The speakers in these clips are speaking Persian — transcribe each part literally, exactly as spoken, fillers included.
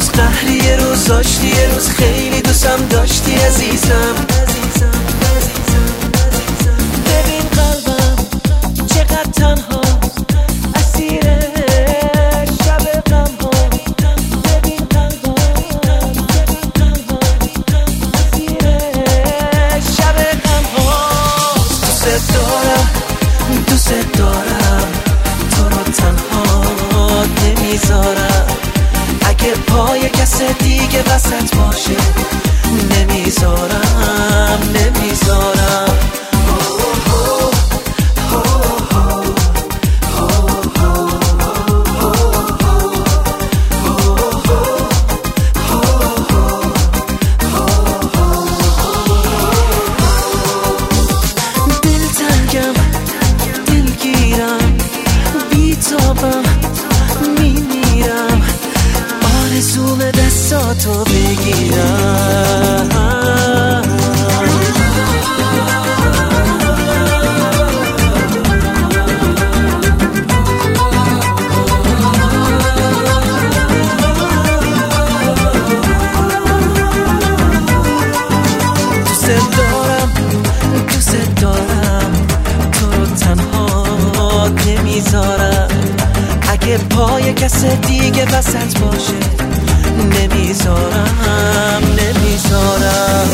روز قهری، یه روز داشتی، یه روز خیلی دوستم داشتی عزیزم. ببین قلبم چقدر تنها، اسیر شب غم ها. ببین قلبم چقدر تنها، اسیر شب غم ها. دوست دارم دوست دارم، تو رو تنها نمیذارم. اگه پای کس دیگه وسط باشه نمیذارم نمیذارم. دلتنگم، دلگیرم، بیتابم، میمیرم، آرزوم دستاتو بگیرم. دوست دارم دوست دارم، تو رو تنها نمیذارم. اگه پای کس دیگه وسط باشه نمیذارم نمیذارم.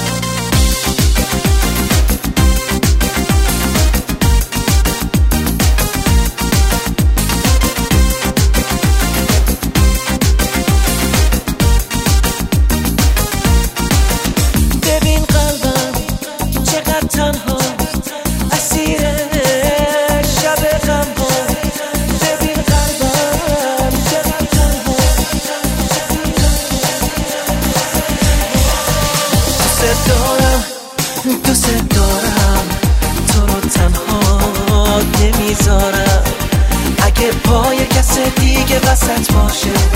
ببین قلبم چقدر تنها، اسیر شب غم ها. ببین قلبم چقدر تنها. دوست دارم دوست دارم، تو رو تنها نمیذارم. اگه پای کس دیگه وسط باشه